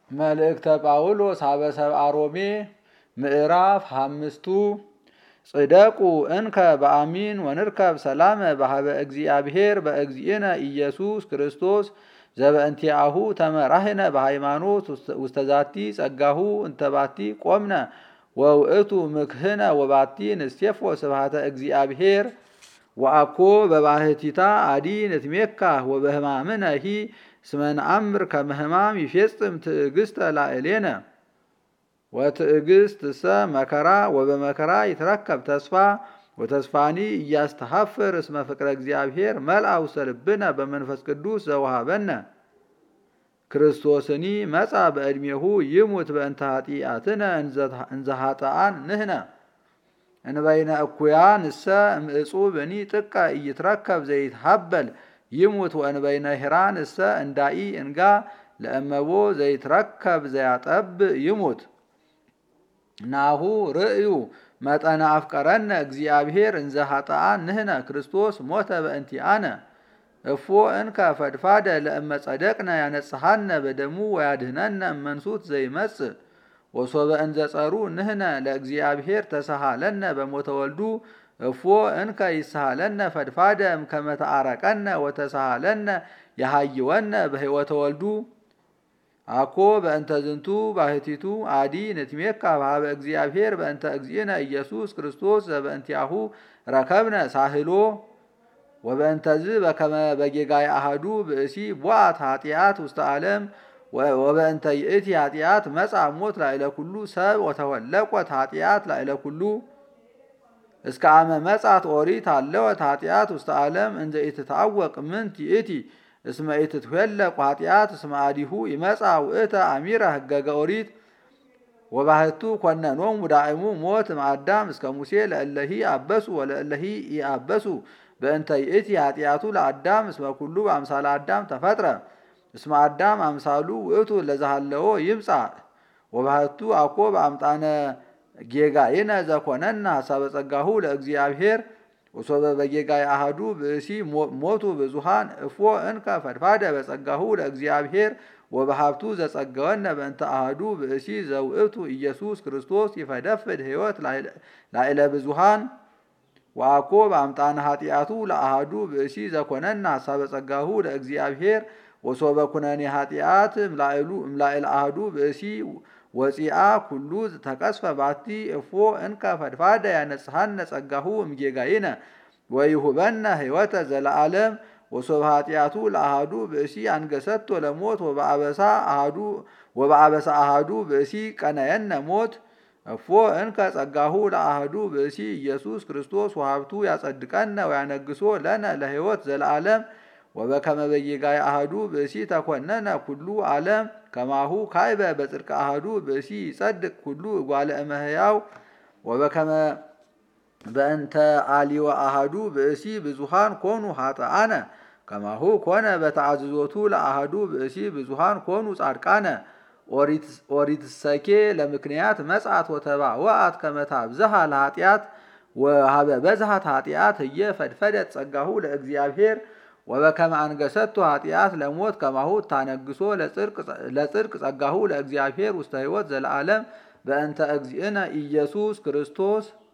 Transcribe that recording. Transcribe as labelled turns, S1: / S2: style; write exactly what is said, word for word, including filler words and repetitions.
S1: መልእክተ ጳውሎስ ሀበ ሰብአ ሮሜ ምዕራፍ አምስቱ ጽደቁ እንከ በአሚን ወንርከብ ሰላመ በሀበ እግዚአብሔር በእግዚእነ ኢየሱስ ክርስቶስ ዘበእንቲአሁ ተመራህነ በሃይማኖት ውስተዛቲ ጸጋሁ እንተባቲ ቆምነ ወውእቱ ምክህነ ወባቲ ንስቴፎ ስብሐተ እግዚአብሔር ወአኮ በባህቲታ አዲ ንትሜካ ወበህማምነ ሂ እስመ ነአምር ከመ ሕማም ይፌጽም ትዕግስተ ላዕሌነ ወትዕግስትሰ መከራ ወበመከራ ይትረከብ ተስፋ ወተስፋኒ እያስተሐፍር እስመ ፍቅረ እግዚአብሔር መልአ ውስተ ልብነ በመንፈስ ቅዱስ ዘወሃበነ ክርስቶስኒ መጻ በዕድሜሁ ይሙት በእንተ ኃጢአትነ እንዘ ኃጥአን ንሕነ እንበይነ እኩያን እሰ እምዕጹብኒ ጥቀ ኢይትረከብ ዘይትሃበል ይሙት ወእንበይነ ሂራን እሰ እንዳኢ እንጋ ለእመቦ ዘይትረከብ ዘያጠብ ይሙት ናሁ ርእዩ መጠነ አፍቀረነ እግዚአብሔር እንዘ ኃጥአን ንሕነ ክርስቶስ ሞተ በእንቲአነ እፎ እንከ ፈድፋደ ለእመ ጸደቅነ ያነጽሐነ በደሙ ወያድህነነ እመንሱት ዘይመጽእ ወሶበ እንዘ ጸሩ ንሕነ ለእግዚአብሔር ተሰሃለነ በሞተ ወልዱ እፎ እንከ ይሰሃለነ ፈድፋደ እምከመ ተአረቀነ ወተሰሃለነ ያሃይወነ በሕይወተ ወልዱ አኮ በእንተ ዝንቱ ባህቲቱ አዲ ንትሜካ በሀበ እግዚአብሔር በእንተ እግዚእነ ኢየሱስ ክርስቶስ ዘበእንቲአሁ ረከብነ ሳህሎ ወበእንተዝ በከመ በጌጋይ አሐዱ ብእሲ ቦአት ኃጢአት ውስተ ዓለም ወበእንተ ይእቲ ኃጢአት መጻ ሞት ላዕለ ኩሉ ሰብ ወተወለቆት ኃጢአት ላዕለ ኩሉ እስከ አመ መጻት ኦሪት አለወት ኃጢአት ውስተ ዓለም እንዘ ኢትታወቅ ምንት ይእቲ እስመ ኢትትዌለቅ ኃጢአት እስመ አዲሁ ይመጻ ውእተ አሚረ ህገገ ኦሪት ወባህቱ ኮነኖሙ ዳእሙ ሞት እምአዳም እስከ ሙሴ ለእለሂ አበሱ ወለእለሂ ኢአበሱ በእንተ ይእቲ ኃጢአቱ ለአዳም እስመ ኩሉ በአምሳለ አዳም ተፈጥረ እስመ አዳም አምሳሉ ውእቱ ለዛሃለዎ ይምጻ ወባህቱ አኮ በአምጣነ ጌጋይነ ዘኮነና ሀሳበ ጸጋሁ ለእግዚአብሔር ወሶበ በጌጋይ አሐዱ ብእሲ ሞቱ ብዙሃን እፎ እንከ ፈድፋደ በጸጋሁ ለእግዚአብሔር ወበሀብቱ ዘጸገወነ በእንተ አሐዱ ብእሲ ዘውእቱ ኢየሱስ ክርስቶስ ይፈደፍድ ሕይወት ላዕለ ብዙሃን ወአኮ በአምጣነ ኃጢአቱ ለአሐዱ ብእሲ ዘኮነና ሀሳበ ጸጋሁ ለእግዚአብሔር ወሶበ ኩነኔ ኃጢአት እምላዕለ አሐዱ ብእሲ ወፂአ ኩሉ ተቀስፈ ባቲ እፎ እንከ ፈድፋደ ያነጽሐነ ጸጋሁ እምጌጋይነ ወይሁበነ ሕይወተ ዘለዓለም ወሶበ ኃጢአቱ ለአሐዱ ብእሲ አንገሰቶ ለሞት ወበአበሳ አሐዱ ብእሲ ቀነየነ ሞት እፎ እንከ ጸጋሁ ለአሐዱ ብእሲ ኢየሱስ ክርስቶስ ወሀብቱ ያጸድቀነ ወያነግሶ ለነ ለሕይወት ዘለዓለም ወበከመ በጌጋይ አሐዱ ብእሲ ተኮነነ ኩሉ ዓለም ከማሁ ካይበ በጽድቅ አሐዱ ብእሲ ይጸድቅ ኩሉ እጓለ እመሕያው ወበከመ በእንተ አሊወ አሐዱ ብእሲ ብዙሃን ኮኑ ኃጥአነ ከማሁ ኮነ በተአዝዞቱ ለአሐዱ ብእሲ ብዙሃን ኮኑ ጻድቃነ ኦሪትሰኬ ለምክንያት መጽአት ወተባወአት ከመ ታብዝሃ ለኃጢአት ወሀበ በዝሃት ኃጢአት ህየ ፈድፈደት ጸጋሁ ለእግዚአብሔር ወበከመ አንገሰቶ ኃጢአት ለሞት ከማሁ ታነግሶ ለጽድቅ ጸጋሁ ለእግዚአብሔር ውስተ ሕይወት ዘለዓለም በእንተ እግዚእነ ኢየሱስ ክርስቶስ